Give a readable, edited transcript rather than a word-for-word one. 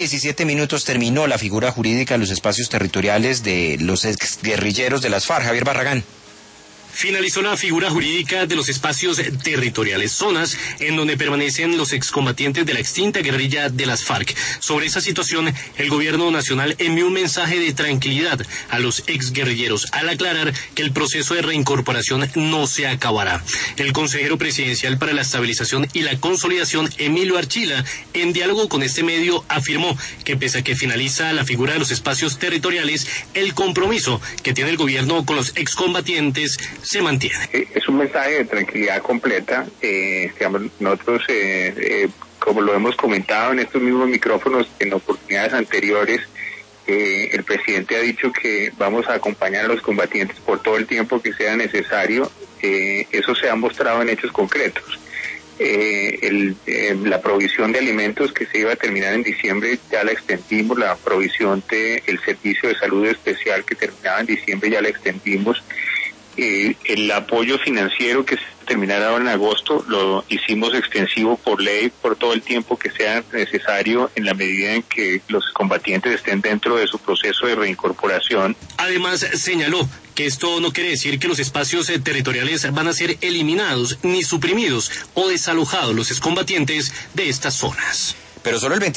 17 minutos terminó la figura jurídica de los espacios territoriales de los exguerrilleros de las FARC. Javier Barragán. Finalizó la figura jurídica de los espacios territoriales, zonas en donde permanecen los excombatientes de la extinta guerrilla de las FARC. Sobre esa situación, el gobierno nacional envió un mensaje de tranquilidad a los exguerrilleros al aclarar que el proceso de reincorporación no se acabará. El consejero presidencial para la estabilización y la consolidación, Emilio Archila, en diálogo con este medio, afirmó que pese a que finaliza la figura de los espacios territoriales, el compromiso que tiene el gobierno con los excombatientes se mantiene. Es un mensaje de tranquilidad completa. Nosotros, como lo hemos comentado en estos mismos micrófonos en oportunidades anteriores, el presidente ha dicho que vamos a acompañar a los combatientes por todo el tiempo que sea necesario. Eso se ha mostrado en hechos concretos. La provisión de alimentos que se iba a terminar en diciembre ya la extendimos, la provisión del servicio de salud especial que terminaba en diciembre ya la extendimos. El apoyo financiero que se terminará ahora en agosto lo hicimos extensivo por ley por todo el tiempo que sea necesario en la medida en que los combatientes estén dentro de su proceso de reincorporación. Además, señaló que esto no quiere decir que los espacios territoriales van a ser eliminados, ni suprimidos o desalojados los excombatientes de estas zonas. Pero solo el